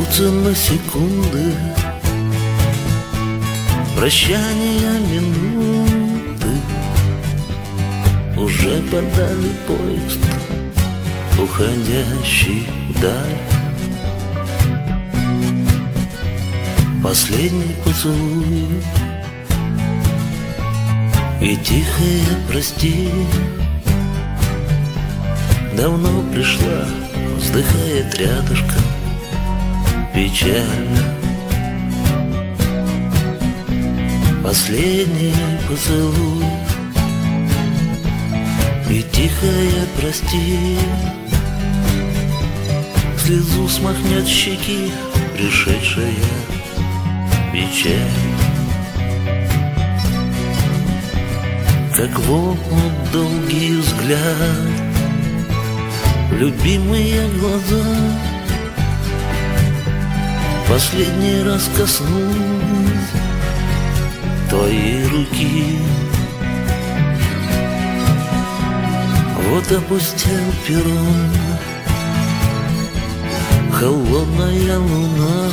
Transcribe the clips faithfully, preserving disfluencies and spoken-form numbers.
Растянутся на секунды прощания минуты. Уже подали поезд, уходящий вдаль. Последний поцелуй и тихое прости. Давно пришла, вздыхает рядышком печально. Последний поцелуй и тихое прости. Слезу смахнет щеки пришедшая печаль. Как в омут долгий взгляд, любимые глаза, последний раз коснусь твоей руки. Вот опустел перрон, холодная луна.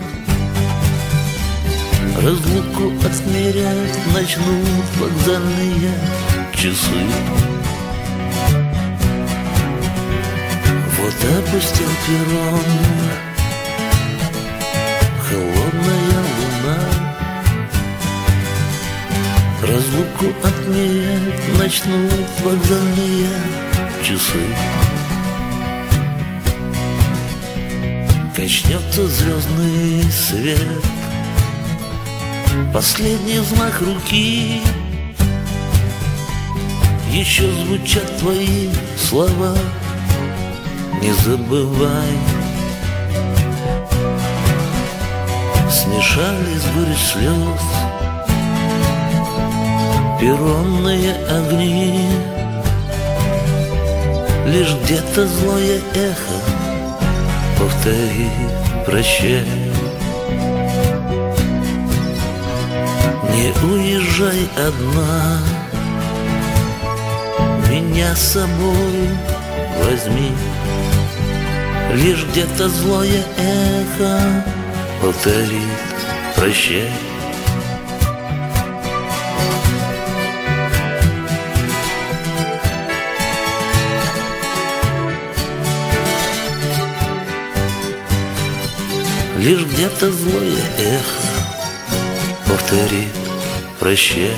Разлуку отмерять начнут вокзальные часы. Вот опустил перрон, холодная луна. Разлуку отмерять начнут вокзальные часы. Качнется звездный свет, последний взмах руки. Еще звучат твои слова, не забывай. Смешались горечь слез, перронные огни. Лишь где-то злое эхо повторит прощай. Не уезжай одна, меня с собой возьми. Лишь где-то злое эхо повторит прощай. Лишь где-то злое эхо повторит прощай.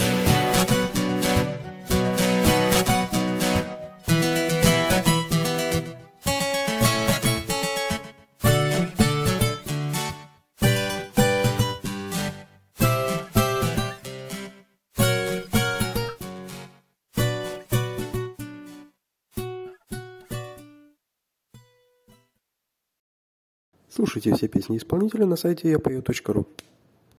Слушайте все песни исполнителя на сайте я пою точка ру.